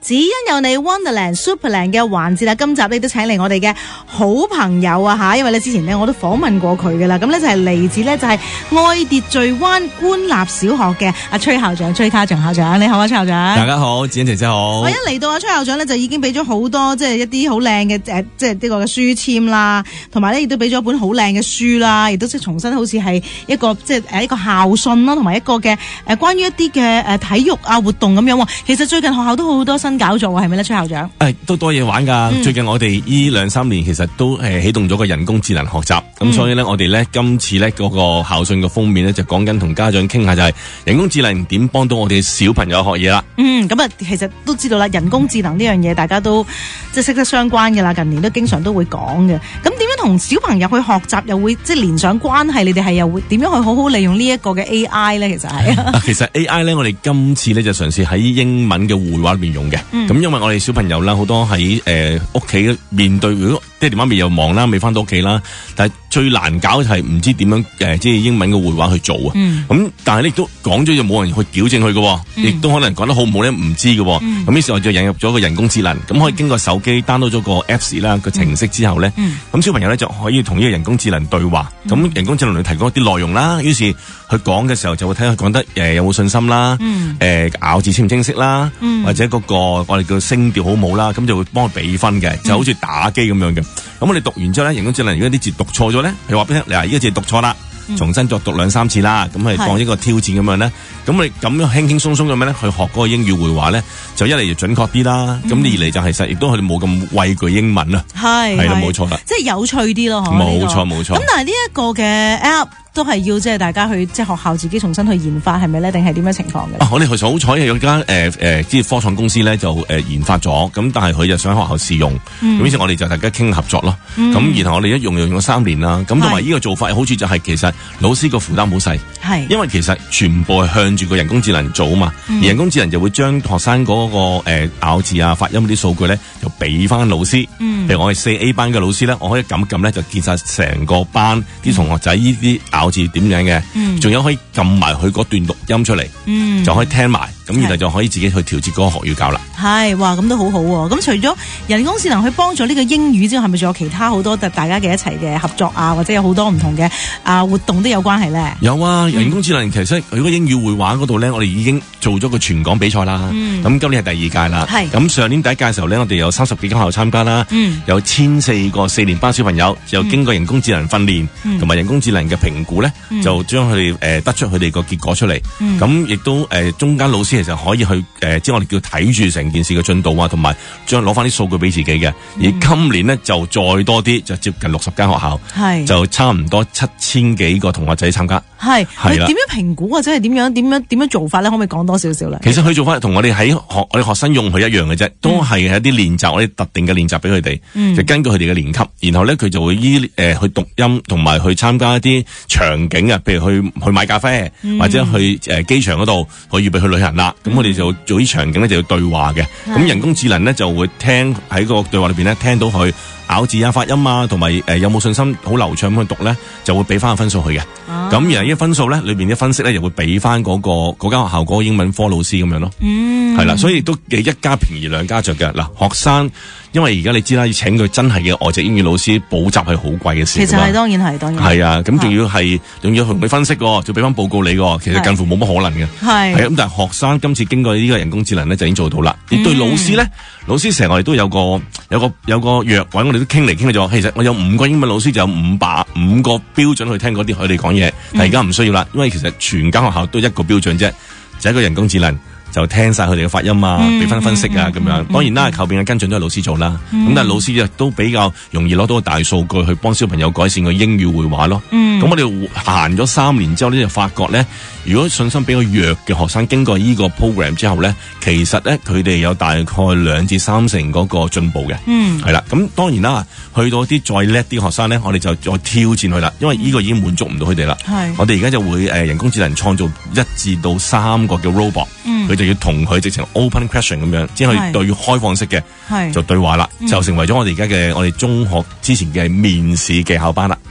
只因有你 Wonderland Superland 嘅環節啦，今集咧都請嚟我哋嘅好朋友啊吓，因為咧之前咧我都訪問過佢噶啦，咁咧就係嚟自咧就係愛秩序灣官立小學嘅阿崔校長，崔家祥校長，你好啊，崔校長。 大家好，子欣姐姐好。 我一嚟到阿崔校長咧就已經俾咗好多即係一啲好靚嘅即係呢個嘅書籤啦，同埋咧亦都俾咗一本好靚嘅書啦，亦都即係重新好似係一個即係一個校訊啦，同埋一個嘅關於一啲嘅體育啊活動咁樣。其實最近學校都好多新搞作係咪咧，崔校長？ 都多嘢玩噶。最近我哋呢2-3年其實都啟動咗個人工智能學習，咁所以咧我哋咧今次咧嗰個校訊嘅封面咧就講緊同家長傾下就係人工智能點幫到我哋小朋友學嘢啦。咁啊，其實都知道啦，人工智能呢樣嘢大家都即係息息相關嘅啦，近年都經常都會講嘅。咁點樣同小朋友去學習又會即係連上關係？你哋係又會點樣去好好利用呢一個嘅 AI 咧？其實係其實 AI 咧，我哋今次咧就嘗試喺英文嘅繪畫裏邊用嘅。咁因為我哋小朋友啦，好多喺屋企面對，如果爹哋媽咪又忙啦，未翻到屋企啦，但係最難搞就係唔知點樣即係英文嘅繪畫去做啊。咁但係咧亦都講咗就冇人去矯正佢嘅，亦都可能講得好唔好咧唔知嘅。咁於是我就引入咗個人工智能，咁可以經過手機 download 咗個 Apps 啦個程式之後咧，咁小朋友咧就可以同呢個人工智能對話。咁人工智能嚟提供一啲內容啦，於是佢講嘅時候就會睇下佢講得有冇信心啦，咬字清唔清晰啦，或者嗰個我哋叫聲調好唔好啦，咁就會幫佢俾分嘅，就好似打機咁樣嘅。咁我哋讀完之後咧，人工智能如果啲字讀錯咗咧，佢話俾你聽，嗱呢個字讀錯啦，重新再讀2-3次啦，咁係當一個挑戰咁樣咧。咁我哋咁樣輕輕鬆鬆咁樣咧去學嗰個英語會話咧，就一嚟就準確啲啦，咁二嚟就係實亦都佢哋冇咁畏懼英文啦。係啦，冇錯啦， 即係有趣啲咯， 冇錯冇錯。 咁但係呢一個嘅 app都係要即係大家去即係學校自己重新去研發係咪咧？定係點樣情況嘅？ 我哋其實好彩有間即係科創公司咧就研發咗，咁但係佢就想喺學校試用，咁於是我哋就大家傾合作咯。咁然後我哋一用咗3年啦，咁同埋呢個做法好處就係其實老師個負擔好細，因為其實全部係向住個人工智能做啊嘛，而人工智能就會將學生嗰個咬字啊、發音嗰啲數據咧就俾翻老師。譬如我係4A 班嘅老師咧，我可以撳咧就見晒成個班啲同學仔呢啲咬字點樣嘅，仲有可以撳埋佢嗰段錄音出嚟，就可以聽埋，咁然後就可以自己去調節嗰個學語教啦。 哇，咁都好好喎。咁除咗人工智能去幫助呢個英語之外，係咪仲有其他好多大家嘅一齊嘅合作啊，或者有好多唔同嘅活動都有關係咧？有啊，人工智能其實佢個英語繪畫嗰度咧，我哋已經做咗個全港比賽啦。咁今年係第2屆啦。咁上年第1屆嘅時候咧，我哋有30幾間學校參加啦，有1400個4年班小朋友，就經過人工智能訓練同埋人工智能嘅評估咧，就將佢哋得出佢哋個結果出嚟。咁亦都中間老師其實可以去即係我哋叫睇住成件事嘅進度啊，同埋將攞翻啲數據俾自己嘅。而今年咧就再多啲，就接近60間學校，就差唔多7000幾個同學仔參加。係啦，點樣評估或者係點樣做法咧？可唔可以講多少少咧？其實佢做法同我哋我哋學生用佢一樣嘅啫，都係一啲練習，我哋特定嘅練習俾佢哋，就根據佢哋嘅年級，然後咧佢就會去讀音同埋去參加一啲場景啊，譬如去買咖啡，或者去機場嗰度去預備去旅行啦。咁我哋就做啲場景咧就要對話嘅，咁人工智能咧就會聽喺個對話裏邊咧聽到佢咬字啊、發音啊，同埋有冇信心好流暢咁去讀咧，就會俾翻個分數佢嘅。咁然後呢個分數咧裏邊啲分析咧又會俾翻嗰間學校嗰個英文科老師咁樣咯。係啦，所以亦都一家便宜兩家着嘅。嗱，學生因為而家你知啦，要請佢真係嘅外籍英語老師補習係好貴嘅事。其實係當然係啊，咁仲要同佢分析喎，就俾翻報告你喎，其實近乎冇乜可能嘅。係咁，但係學生今次經過呢個人工智能咧就已經做到啦。而對老師咧，老師成日我哋都有個約位，我哋都傾嚟傾去就話，其實我有5個英文老師就有5個標準去聽嗰啲佢哋講嘢，但係而家唔需要啦，因為其實全間學校都一個標準啫，就係一個人工智能。就聽晒佢哋嘅發音啊，俾分析啊咁樣。當然啦，後邊嘅跟進都係老師做啦。咁但係老師亦都比較容易攞到個大數據去幫小朋友改善個英語繪畫咯。咁我哋行咗3年之後咧，就發覺咧，如果信心比較弱嘅學生經過呢個 program 之後咧，其實咧佢哋有大概2至3成嗰個進步嘅。係啦，咁當然啦，去到啲再叻啲學生咧，我哋就再挑戰佢啦，因為呢個已經滿足唔到佢哋啦。我哋而家就會人工智能創造1至3個叫 robot。佢就要同佢直情 open question 咁樣，即係對開放式嘅，就對話啦，就成為咗我哋而家嘅我哋中學之前嘅面試技巧班啦。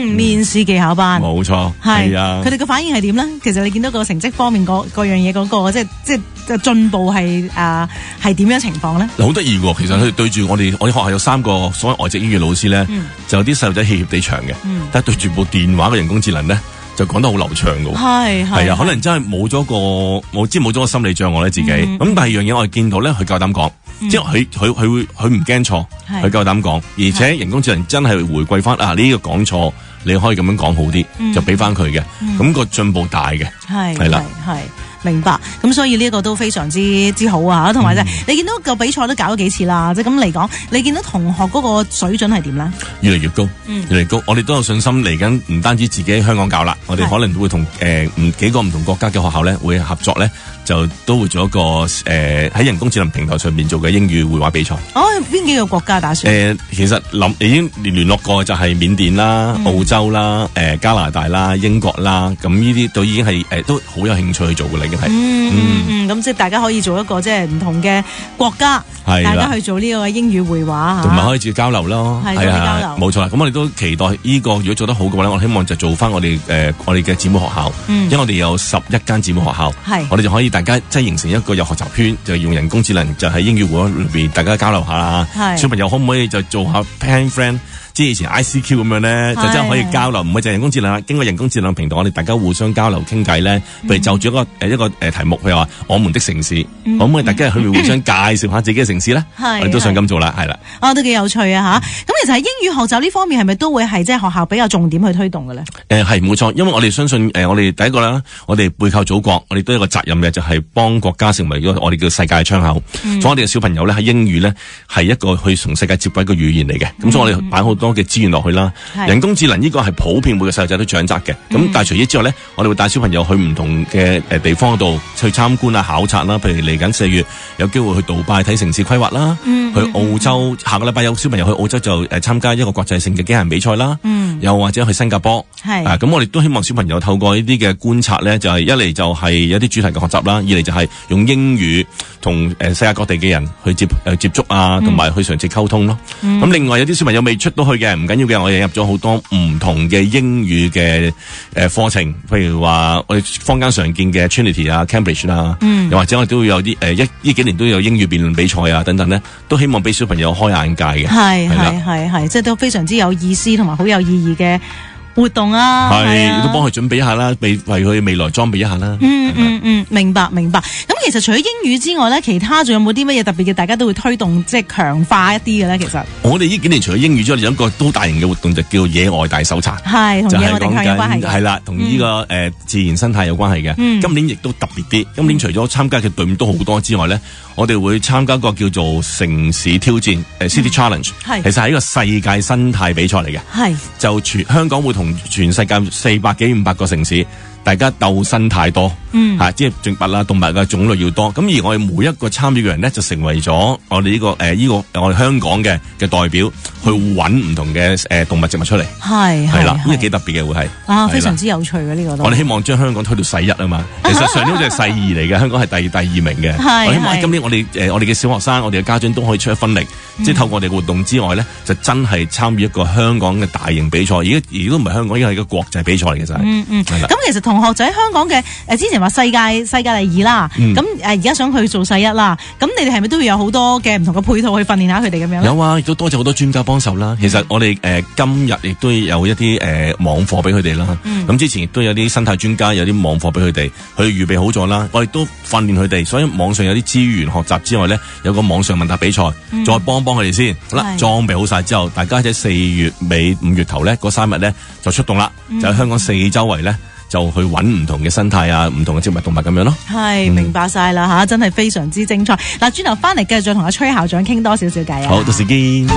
面試技巧班， 冇錯，係啊。 佢哋嘅反應係點咧？其實你見到個成績方面各樣嘢嗰個即係進步係點樣情況咧？ 好得意喎！其實佢哋對住我哋學校有3個所謂外籍英語老師咧，就有啲細路仔怯怯地長嘅，但係對住部電話嘅人工智能咧，就講得好流暢嘅。係啊，可能真係冇咗個心理障礙咧自己。咁第二樣嘢我哋見到咧，佢夠膽講，即係佢唔驚錯，佢夠膽講，而且人工智能真係回饋翻呢個講錯，你可以咁樣講好啲，就俾翻佢嘅，咁個進步大嘅，係啦。 明白，咁所以呢個都非常之好啊！同埋你見到個比賽都搞咗幾次啦，即係咁嚟講，你見到同學嗰個水準係點咧？越嚟越高，越嚟越高。我哋都有信心嚟緊，唔單止自己香港搞啦，我哋可能會同幾個唔同國家嘅學校咧會合作咧，就都會做一個喺人工智能平台上面做嘅英語會話比賽。邊幾個國家打算？其實已經聯絡過就係緬甸啦、澳洲啦、加拿大啦、英國啦，咁呢啲都已經係都好有興趣去做嘅啦，已經係。 咁即係大家可以做一個即係唔同嘅國家，大家去做呢個英語會話同埋可以接交流咯，係交流，冇錯啦。咁我哋都期待呢個如果做得好嘅話咧，我希望就做翻我哋嘅姊妹學校，因為我哋有11間姊妹學校，我哋就可以大家即係形成一個有學習圈，就用人工智能就喺英語會裏邊大家交流下啦。小朋友可唔可以就做下 pen friend？即係以前 ICQ 咁樣咧，就真係可以交流，唔係就係人工智能啦。經過人工智能平台，我哋大家互相交流傾偈咧。譬如就住一個題目，譬如話我們的城市，可唔可以大家去互相介紹下自己嘅城市咧？我哋都想咁做啦，係啦。 都幾有趣啊嚇！咁其實喺英語學習呢方面係咪都會係即係學校比較重點去推動嘅咧？ 係冇錯，因為我哋相信我哋第一個啦，我哋背靠祖國，我哋都有一個責任嘅，就係幫國家成為我哋叫世界嘅窗口。所以我哋嘅小朋友咧喺英語咧係一個去同世界接軌嘅語言嚟嘅。咁所以我哋擺好多嘅資源落去啦。人工智能呢個係普遍每個細路仔都掌握嘅。咁但係除此之外咧，我哋會帶小朋友去唔同嘅地方度去參觀啊、考察啦。譬如嚟緊4月有機會去杜拜睇城市規劃啦，去澳洲下個禮拜有小朋友去澳洲就參加一個國際性嘅機械人比賽啦。又或者去新加坡。咁我哋都希望小朋友透過呢啲嘅觀察咧，就係一嚟就係有啲主題嘅學習啦，二嚟就係用英語同世界各地嘅人去接觸啊，同埋去嘗試溝通咯。咁另外有啲小朋友未出到去嘅唔緊要嘅，我哋入咗好多唔同嘅英語嘅課程，譬如話我哋坊間常見嘅 Trinity 啊、Cambridge 啦，又或者我哋都會有啲呢幾年都有英語辯論比賽啊等等咧，都希望俾小朋友開眼界嘅。 係，即係都非常之有意思同埋好有意義嘅活動啊， 亦都幫佢準備一下啦，為佢未來裝備一下啦。 明白。咁其實除咗英語之外咧，其他仲有冇啲乜嘢特別嘅？大家都會推動即係強化一啲嘅咧。其實我哋呢幾年除咗英語之外，有一個都大型嘅活動就叫野外大搜查， 同野外定向有關係嘅。 係啦，同呢個自然生態有關係嘅。今年亦都特別啲，今年除咗參加嘅隊伍都好多之外咧，我哋會參加一個叫做城市挑戰City Challenge，其實係一個世界生態比賽嚟嘅。就香港會同全世界400幾500個城市，大家鬥生態多，即係植物啦、動物嘅種類要多。咁而我哋每一個參與嘅人咧，就成為咗我哋呢個我哋香港嘅代表，去揾唔同嘅動物植物出嚟。係啦，呢個幾特別嘅會係非常之有趣嘅呢個都。 我哋希望將香港推到世一啊嘛。其實上年好似係世二嚟嘅，香港係第2名嘅。我希望今年我哋嘅小學生、我哋嘅家長都可以出一分力，即係透過我哋活動之外咧，就真係參與一個香港嘅大型比賽。而都唔係香港，因為係一個國際比賽嚟嘅就係。 咁其實同學仔香港嘅之前話世界第2啦，咁而家想去做世一啦，咁你哋係咪都會有好多嘅唔同嘅配套去訓練下佢哋咁樣？ 有啊，亦都多謝好多專家幫手啦。其實我哋今日亦都有一啲網課俾佢哋啦。咁之前亦都有啲生態專家有啲網課俾佢哋，佢預備好咗啦。我哋都訓練佢哋，所以網上有啲資源學習之外咧，有個網上問答比賽，再幫佢哋先。好啦，裝備好晒之後，大家喺4月尾5月頭咧嗰3日咧就出動啦，就喺香港4周圍咧。就去揾唔同嘅生態啊，唔同嘅植物動物咁樣咯。 明白晒啦吓，真係非常之精彩。嗱，轉頭翻嚟繼續再同阿崔校長傾多少少偈啊。 好，到時見。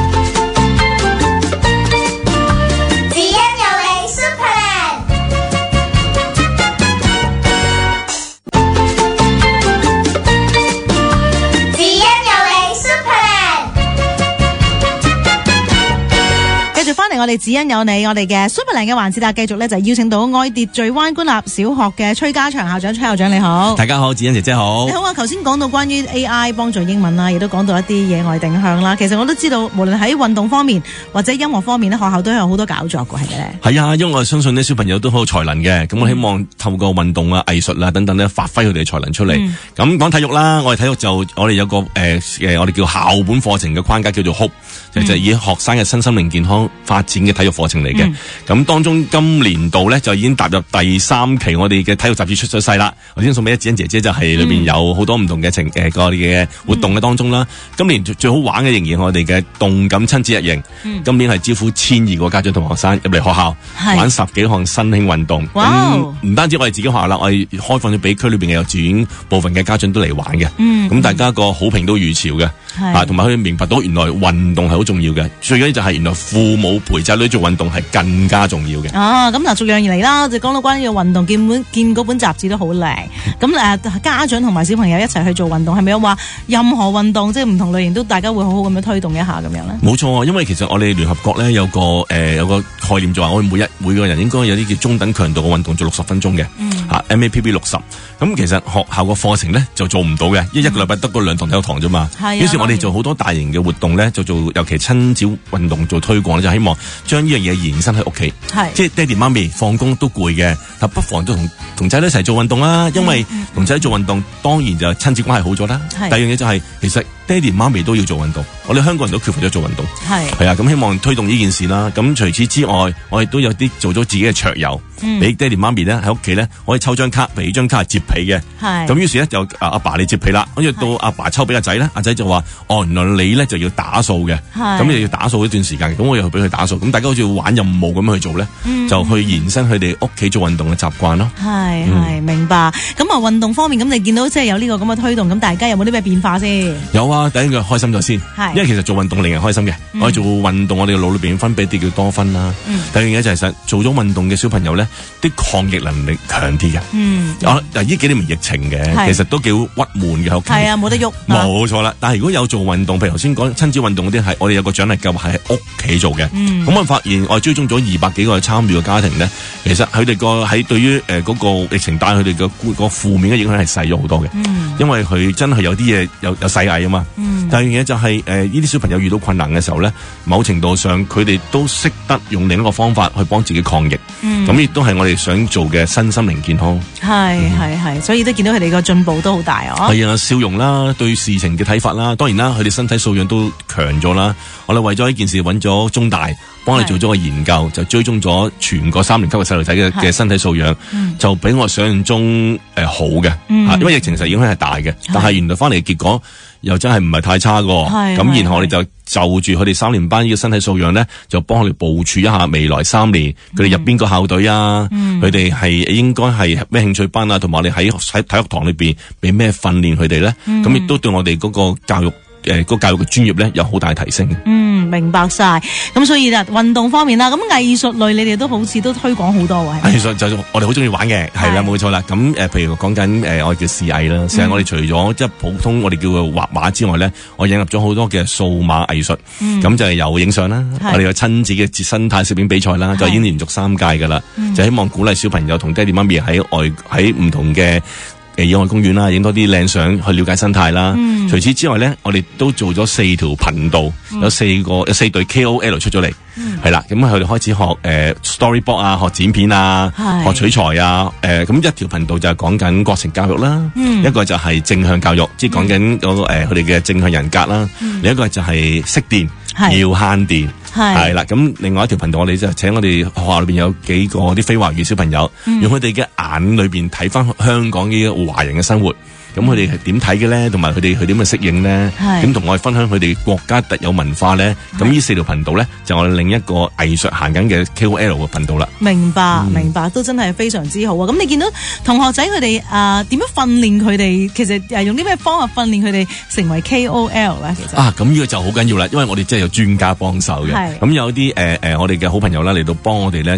我哋只因有你，我哋嘅 Superland 嘅環節啦，繼續咧就邀請到愛秩序灣官立小學嘅崔家祥校長，崔校長你好。 大家好，子欣姐姐好。 你好啊，頭先講到關於 AI 幫助英文啦，亦都講到一啲野外定向啦。其實我都知道，無論喺運動方面或者音樂方面咧，學校都有好多搞作嘅，係咪咧？ 係啊，因為我相信呢小朋友都好有才能嘅，咁我希望透過運動啊、藝術啊等等咧，發揮佢哋嘅才能出嚟。咁講體育啦，我哋體育就我哋有個我哋叫校本課程嘅框架叫做 Hope，就係以學生嘅身心靈健康發展嘅體育課程嚟嘅。咁當中今年度咧就已經踏入第3期，我哋嘅體育雜誌出咗世啦。我先送俾子欣姐姐，就係裏邊有好多唔同嘅我哋嘅活動嘅當中啦。今年最好玩嘅仍然係我哋嘅動感親子日營。今年係招呼1200個家長同學生入嚟學校玩10幾項新興運動。唔單止我哋自己學校啦，我哋開放咗俾區裏邊嘅幼稚園部分嘅家長都嚟玩嘅。咁大家個好評都如潮嘅，同埋佢哋明白到原來運動係好重要嘅。最緊要就係原來父母陪仔女做運動係更加重要嘅。咁嗱，逐樣而嚟啦，就講到關於運動，見嗰本雜誌都好靚。咁家長同埋小朋友一齊去做運動，係咪有話任何運動即係唔同類型都大家會好好咁樣推動一下咁樣咧？ 冇錯，因為其實我哋聯合國咧有個概念就話我哋每個人應該有啲叫中等強度嘅運動做60分鐘嘅，MAPB 60。咁其實學校個課程咧就做唔到嘅，一個禮拜得嗰2堂體育堂啫嘛。於是我哋做好多大型嘅活動咧，就做尤其親子運動做推廣，就希望將呢樣嘢延伸喺屋企。即係爹哋媽咪放工都攰嘅，但不妨都同仔女一齊做運動啦。因為同仔女做運動，當然就親子關係好咗啦。第二樣嘢就係其實爹哋媽咪都要做運動，我哋香港人都缺乏咗做運動。係啊，咁希望推動呢件事啦。咁除此之外，我哋都有啲做咗自己嘅桌遊，俾爹哋媽咪咧喺屋企咧可以抽張卡，俾張卡係摺被嘅。咁於是咧就阿爸你摺被啦，跟住到阿爸抽俾阿仔咧，阿仔就話：哦，原來你咧就要打掃嘅，咁你要打掃一段時間，咁我又俾佢打掃。咁大家好似玩任務咁去做咧，就去延伸佢哋屋企做運動嘅習慣咯。 係明白。咁啊運動方面，咁你見到即係有呢個咁嘅推動，咁大家有冇啲咩變化先？ 有啊，第一個開心咗先，因為其實做運動令人開心嘅。我哋做運動，我哋嘅腦裏邊分泌啲叫多酚啦。第二樣嘢就係實做咗運動嘅小朋友咧，啲抗疫能力強啲嘅。呢幾年疫情嘅，其實都幾鬱悶嘅喺屋企。 冇得喐。 冇錯啦，但係如果有做運動，譬如頭先講親子運動嗰啲，係我哋有個獎勵計劃係喺屋企做嘅。咁我發現我哋追蹤咗200幾個參與嘅家庭咧，其實佢哋喺對於嗰個疫情帶佢哋嘅個負面嘅影響係細咗好多嘅。因為佢真係有啲嘢有細藝啊嘛。第二樣嘢就係呢啲小朋友遇到困難嘅時候咧，某程度上佢哋都識得用另一個方法去幫自己抗疫。咁亦都係我哋想做嘅身心靈健康。 係，所以都見到佢哋個進步都好大啊！ 係啊，笑容啦，對事情嘅睇法啦，當然啦，佢哋身體素養都強咗啦。我哋為咗呢件事揾咗中大幫我哋做咗個研究，就追蹤咗全個3年級嘅細路仔嘅身體素養，就比我想象中好嘅。因為疫情實影響係大嘅，但係原來翻嚟嘅結果又真係唔係太差㗎。咁然後我哋就住佢哋3年班呢個身體素養咧，就幫佢哋部署一下未來3年佢哋入邊個校隊啊，佢哋係應該係咩興趣班啊，同埋我哋喺體育堂裏邊俾咩訓練佢哋咧，咁亦都對我哋嗰個教育個教育嘅專業咧有好大提升。 明白晒。咁所以運動方面啦，咁藝術類你哋都好似都推廣好多喎。 藝術就我哋好中意玩嘅，係啦，冇錯啦。咁譬如講緊我哋叫視藝啦，視藝我哋除咗即係普通我哋叫做畫畫之外咧，我引入咗好多嘅數碼藝術。咁就係有影相啦，我哋有親子嘅生態攝影比賽啦，就已經連續3屆噶啦，就希望鼓勵小朋友同爹哋媽咪喺唔同嘅野外公園啦，影多啲靚相去了解生態啦。除此之外咧，我哋都做咗4條頻道，有4隊 KOL 出咗嚟，係啦。咁佢哋開始學storyboard 啊，學剪片啊，學取材啊。咁一條頻道就係講緊國情教育啦，一個就係正向教育，即係講緊嗰個佢哋嘅正向人格啦。另一個就係熄電，要慳電。係啦，咁另外一條頻道我哋就請我哋學校裏邊有幾個啲非華語小朋友，用佢哋嘅眼裏邊睇翻香港嘅華人嘅生活。咁佢哋係點睇嘅咧？同埋佢哋點去適應咧？咁同我哋分享佢哋國家特有文化咧。咁呢4條頻道咧，就我哋另一個藝術行緊嘅 KOL 嘅頻道啦。 明白，都真係非常之好啊！咁你見到同學仔佢哋點樣訓練佢哋？其實用啲咩方法訓練佢哋成為 KOL 咧？其實咁呢個就好緊要啦，因為我哋真係有專家幫手嘅。咁有啲我哋嘅好朋友啦嚟到幫我哋咧，就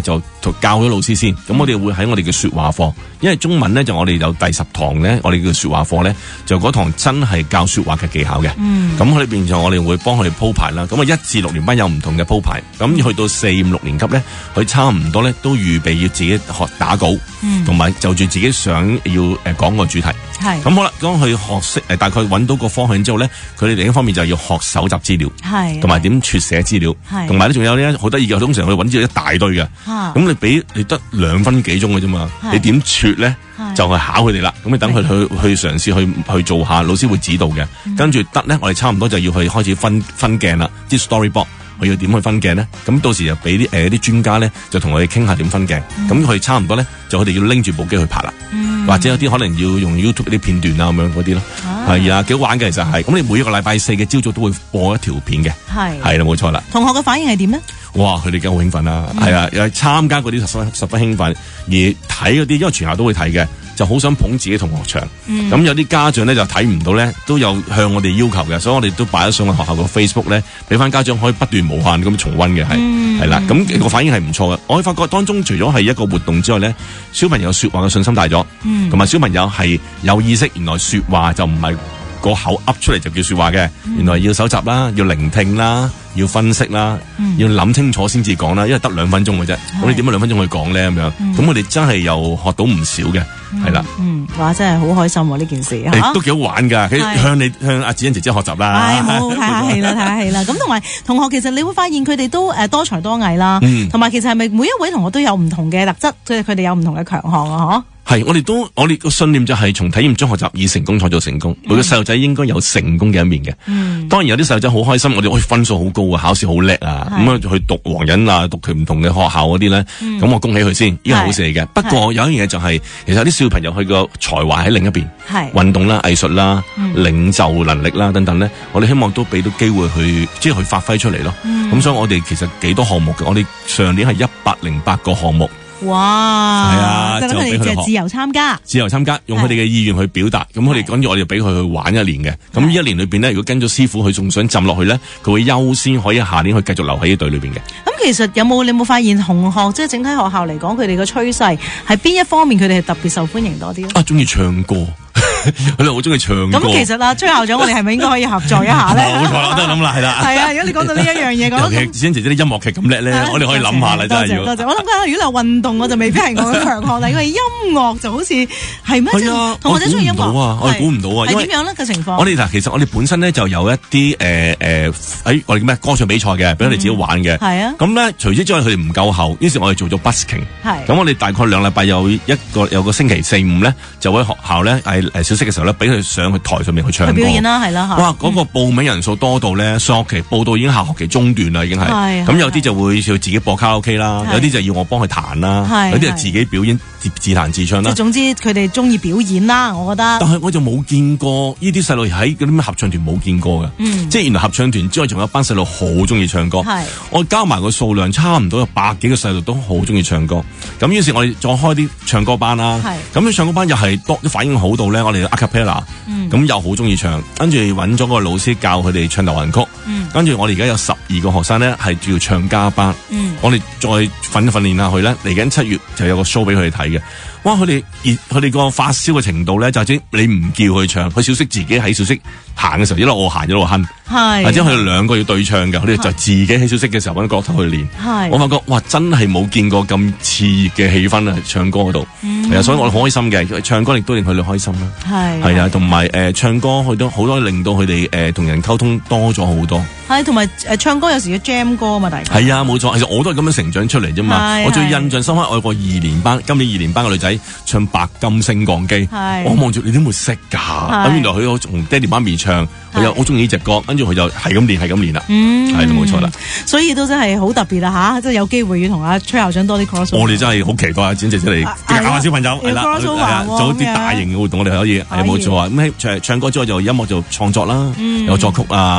教咗老師先。咁我哋會喺我哋嘅說話課，因為中文咧就我哋有第10堂咧，我哋叫說話課咧，就嗰堂真係教說話嘅技巧嘅。咁喺裏邊就我哋會幫佢哋鋪排啦。咁啊1至6年班有唔同嘅鋪排，咁去到4、5、6年級咧，佢差唔多咧都預備要自己學打稿，同埋就住自己想要講個主題。係咁好啦，當佢學識大概揾到個方向之後咧，佢哋另一方面就要學搜集資料，同埋點撮寫資料，同埋咧仲有咧好得意嘅，通常佢揾資料一大堆嘅，咁你得2分幾鐘嘅啫嘛，你點撮咧就係考佢哋啦。咁你等佢去嘗試去做下，老師會指導嘅。跟住得咧，我哋差唔多就要去開始分鏡啦，啲 storyboard。佢要點去分鏡咧？咁到時就俾啲專家咧，就同我哋傾下點分鏡。咁佢差唔多咧，就佢哋要拎住部機去拍啦。或者有啲可能要用 YouTube 啲片段啊咁樣嗰啲咯。係啊，幾好玩嘅其實係。咁你每一個禮拜4嘅朝早都會播一條片嘅。係啦，冇錯啦。同學嘅反應係點咧？哇！佢哋梗係好興奮啦。係啊，又係參加嗰啲十分興奮，而睇嗰啲因為全校都會睇嘅。就好想捧自己同學場，咁有啲家長咧就睇唔到咧，都有向我哋要求嘅，所以我哋都擺咗上去學校個 Facebook 咧，俾翻家長可以不斷無限咁重溫嘅，係啦，咁個反應係唔錯嘅。我可以發覺當中除咗係一個活動之外咧，小朋友說話嘅信心大咗，同埋小朋友係有意識，原來說話就唔係個口噏出嚟就叫說話嘅，原來要搜集啦，要聆聽啦，要分析啦，要諗清楚先至講啦，因為得2分鐘嘅啫，咁你點解2分鐘去講咧咁樣？咁我哋真係又學到唔少嘅。係啦，哇，真係好開心喎呢件事，都幾好玩噶，向阿子欣姐姐學習啦。係，好睇下戲啦，睇下戲啦。咁同埋同學，其實你會發現佢哋都多才多藝啦，同埋其實係咪每一位同學都有唔同嘅特質，即係佢哋有唔同嘅強項啊？係，我哋個信念就係從體驗中學習，以成功創造成功。每個細路仔應該有成功嘅一面嘅。當然有啲細路仔好開心，我哋分數好高啊，考試好叻啊，咁去讀黃仁啊，讀佢唔同嘅學校嗰啲咧，咁我恭喜佢先，呢個好事嚟嘅。不過有一樣嘢就係，其實有啲小朋友佢個才華喺另一邊，運動啦、藝術啦、領袖能力啦等等咧，我哋希望都俾到機會去，即係去發揮出嚟咯。咁所以我哋其實幾多項目嘅，我哋上年係108個項目。哇！係啊，就俾佢哋自由參加，用佢哋嘅意願去表達。咁佢哋跟住我哋俾佢去玩1年嘅。咁呢1年裏邊咧，如果跟咗師傅，佢仲想浸落去咧，佢會優先可以下年去繼續留喺呢隊裏邊嘅。咁其實你有冇發現同學即係整體學校嚟講，佢哋嘅趨勢係邊一方面佢哋係特別受歡迎多啲咧？中意唱歌。佢哋好中意唱歌。咁其實崔校長，我哋係咪應該可以合作一下咧？冇錯啦，我都諗啦，係啦。係啊，如果你講到呢一樣嘢，尤其子欣姐姐啲音樂劇咁叻咧，我哋可以諗下啦，真係要。多謝。我諗緊，如果你話運動，我就未必係我嘅強項啦，因為音樂就好似係咩？係啊，同學仔中意音樂。我哋估唔到啊，係點樣咧個情況？我哋其實我哋本身咧就有一啲喺我哋叫咩歌唱比賽嘅，俾佢哋自己玩嘅。係啊。咁咧，除此之外，佢哋唔夠後，於是我哋做咗 busking。係。咁我哋大概2禮拜有個星期4、5咧，就喺學校咧小息嘅時候咧，俾佢上去台上面去唱歌。表演啦，係啦嚇。哇！嗰個報名人數多到咧，上學期報到已經下學期中段啦，已經係。係。咁有啲就會要自己播卡拉 OK 啦，有啲就要我幫佢彈啦，有啲就自己表演自彈自唱啦。即係總之佢哋中意表演啦，我覺得。但係我就冇見過呢啲細路喺嗰啲咩合唱團冇見過嘅，即係原來合唱團之外仲有一班細路好中意唱歌。係。我加埋個數量差唔多有100幾個細路都好中意唱歌。咁於是我哋再開啲唱歌班啦。係。咁啲唱歌班又係啲反應好到咧，我哋 acapella。咁又好中意唱，跟住揾咗個老師教佢哋唱流行曲，跟住我哋而家有12個學生咧係叫唱家班，我哋再訓練下佢咧，嚟緊7月就有個 show 俾佢哋睇嘅。哇！佢哋個發燒嘅程度咧，就係你唔叫佢唱，佢小息自己喺小息行嘅時候，一路我行一路哼，或者佢哋2個要對唱嘅，佢哋就自己喺小息嘅時候揾角頭去練。我發覺哇，真係冇見過咁熾熱嘅氣氛啊！唱歌嗰度，係啊，所以我好開心嘅，唱歌亦都令佢哋開心啦。係啊，同埋唱歌佢都好多令到佢哋同人溝通多咗好多。係，同埋唱歌有時要 jam 歌嘛，大家。係啊，冇錯，其實我都係咁樣成長出嚟啫嘛。我最印象深刻，我有個2年班，今年2年班嘅女仔唱白金升降機，我望住你點會識㗎？咁原來佢好同爹哋媽咪唱，佢又好中意呢隻歌，跟住佢就係咁練啦。係啦，冇錯啦。所以都真係好特別啦嚇，即係有機會要同阿崔校長多啲 cross。我哋真係好期待阿展姐姐嚟教下小朋友，係啦，做啲大型嘅活動，我哋可以係冇錯啊。咁唱歌之外就音樂就創作啦，有作曲啊。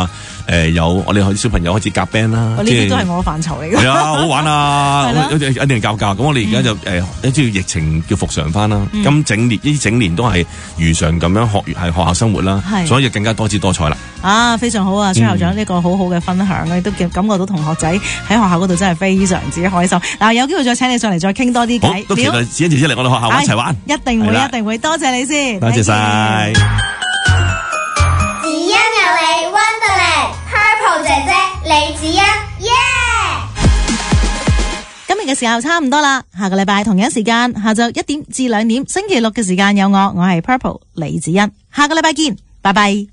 有我哋啲小朋友開始夾 band 啦。 呢啲都係我範疇嚟嘅。 係啊，好玩啊！一定教。咁我哋而家就即係疫情叫復常翻啦。咁整年都係如常咁樣係學校生活啦，所以就更加多姿多彩啦。 啊，非常好啊！崔校長呢個好好嘅分享，亦都感覺到同學仔喺學校嗰度真係非常之開心。嗱，有機會再請你上嚟再傾多啲偈。 都期待遲啲嚟我哋學校一齊玩。 一定會，多謝你先。 多謝晒。 只因有你 Wonderland Purple 姐姐李子欣，耶！ 今日嘅時候差唔多啦，下個禮拜同樣時間下晝1點至2點，星期六嘅時間有我係 Purple 李子欣，下個禮拜見，拜拜。